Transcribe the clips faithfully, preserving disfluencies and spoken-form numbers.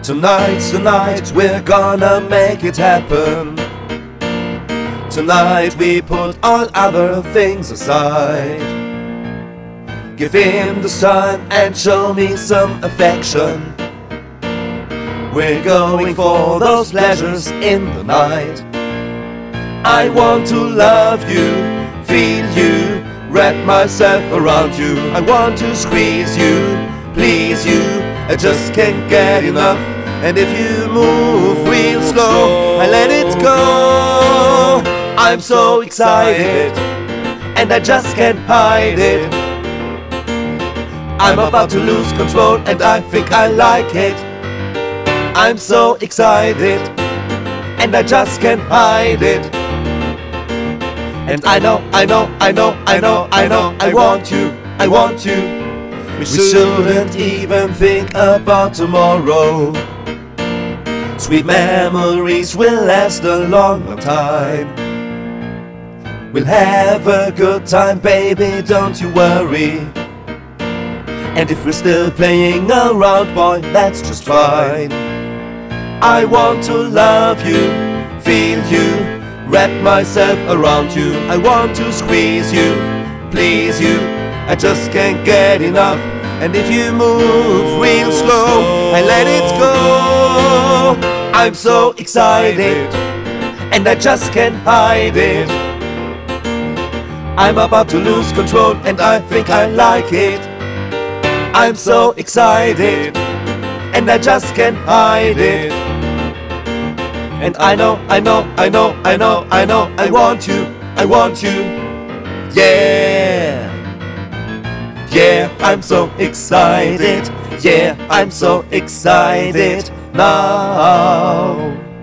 Tonight's the night, we're gonna make it happen. Tonight we put all other things aside. Give him the sun and show me some affection. We're going for those pleasures in the night. I want to love you, feel you, wrap myself around you. I want to squeeze you, please you, I just can't get enough. And if you move real slow, I let it go. I'm so excited, and I just can't hide it. I'm about to lose control, and I think I like it. I'm so excited, and I just can't hide it. And I know, I know, I know, I know, I know, I want you, I want you. We shouldn't even think about tomorrow. Sweet memories will last a long time. We'll have a good time, baby, don't you worry. And if we're still playing around, boy, that's just fine. I want to love you, feel you, wrap myself around you. I want to squeeze you, please you, I just can't get enough. And if you move real slow, I let it go. I'm so excited, and I just can't hide it. I'm about to lose control, and I think I like it. I'm so excited, and I just can't hide it. And I know, I know, I know, I know, I know, I want you, I want you. Yeah, yeah, I'm so excited. Yeah, I'm so excited now.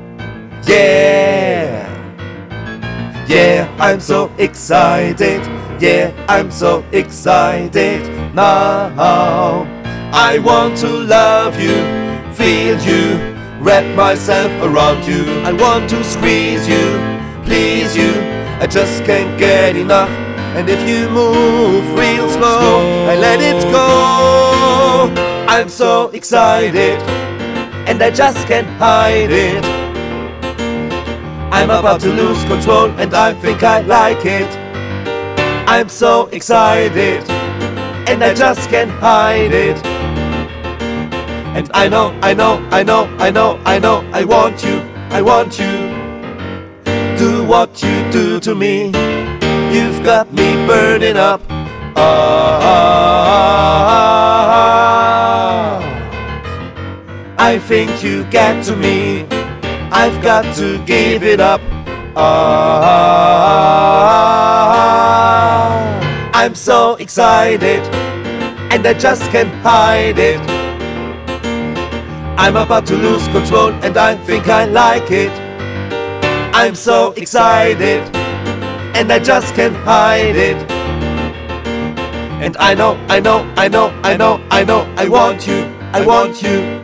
Yeah, yeah, I'm so excited. Yeah, I'm so excited now. I want to love you, feel you, wrap myself around you. I want to squeeze you, please you, I just can't get enough. And if you move real slow, I let it go. I'm so excited, and I just can't hide it. I'm about to lose control, and I think I like it. I'm so excited, and I just can't hide it. And I know, I know, I know, I know, I know, I want you, I want you. Do what you do to me, you've got me burning up. Ah, I think you get to me, I've got to give it up. Ah, I'm so excited, and I just can't hide it. I'm about to lose control, and I think I like it. I'm so excited, and I just can't hide it. And I know, I know, I know, I know, I know, I want you, I want you.